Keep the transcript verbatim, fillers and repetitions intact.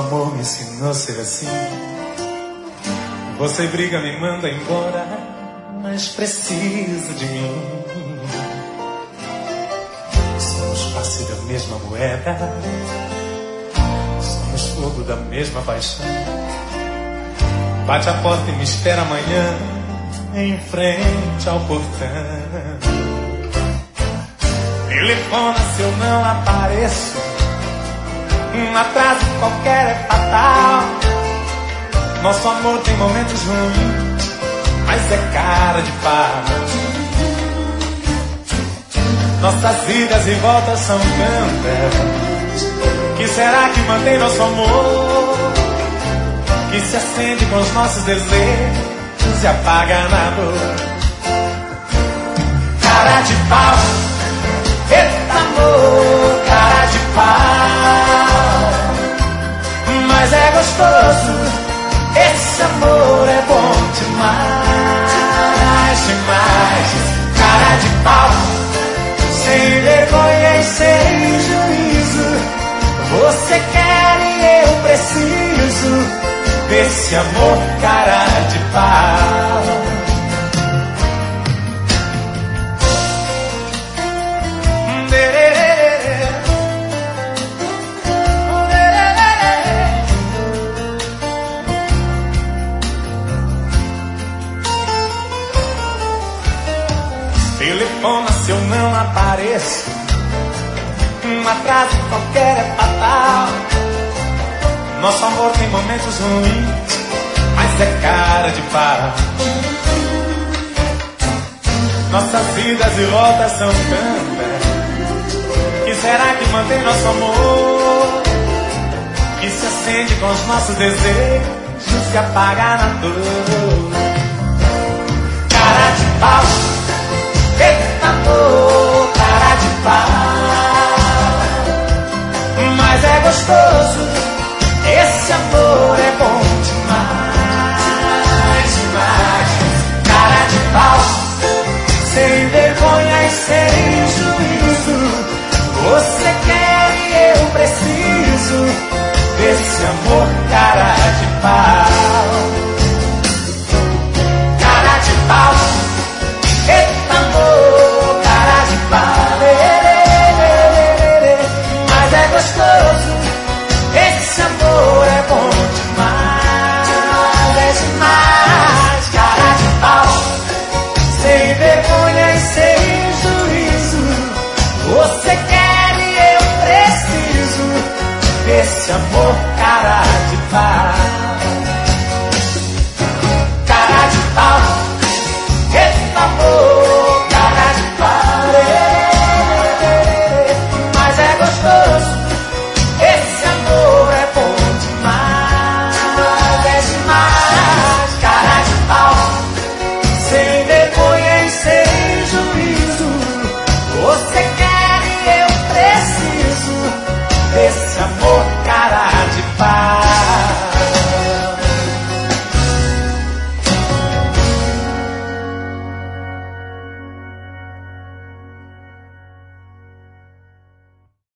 amor me ensinou a ser assim. Você briga, me manda embora, mas precisa de mim. Somos face da mesma moeda, somos fogo da mesma paixão. Bate a porta e me espera amanhã, em frente ao portão. Telefona se eu não apareço, um atraso qualquer é fatal. Nosso amor tem momentos ruins, mas é cara de pau. Nossas idas e voltas são tantas, que será que mantém nosso amor? Que se acende com os nossos desejos e apaga na dor. Cara de pau, eita amor, cara de pau. Mas é gostoso, esse amor é bom demais, demais. Cara de pau, sem vergonha e sem juízo. Você quer e eu preciso desse amor, cara de pau. Telefona se eu não apareço, um atraso qualquer é fatal. Nosso amor tem momentos ruins, mas é cara de pau. Nossas vidas e voltas são tantas, que será que mantém nosso amor? Que se acende com os nossos desejos, se apaga na dor. Cara de pau,